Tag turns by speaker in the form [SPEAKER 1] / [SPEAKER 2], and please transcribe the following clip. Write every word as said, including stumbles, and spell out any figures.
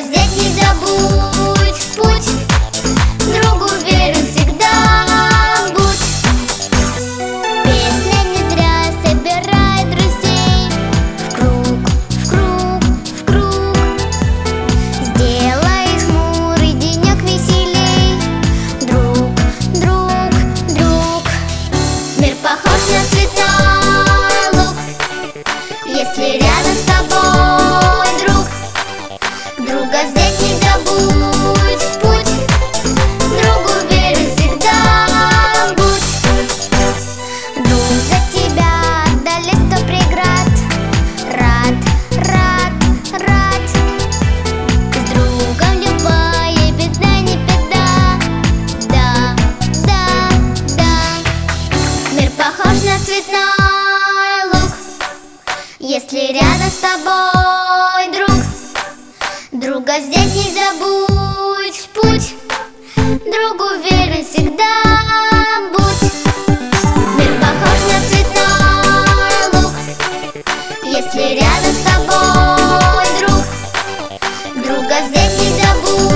[SPEAKER 1] взять не забудь в путь, другу верен всегда будь. Песня не зря собирает друзей в круг, в круг, в круг. Сделай хмурый денек веселей, друг, друг, друг. Мир похож на цветной луг, если рядом с тобой друг. Друга взять не забудь в путь, другу верен всегда будь. Друг за тебя отдали сто преград, рад, рад, рад. С другом любая беда не беда, да, да, да. Мир похож на цветной луг, если рядом с тобой друг. Друга взять не забудь в путь, другу верен всегда будь. Мир похож на цветной луг, если рядом с тобой друг. Друга взять не забудь.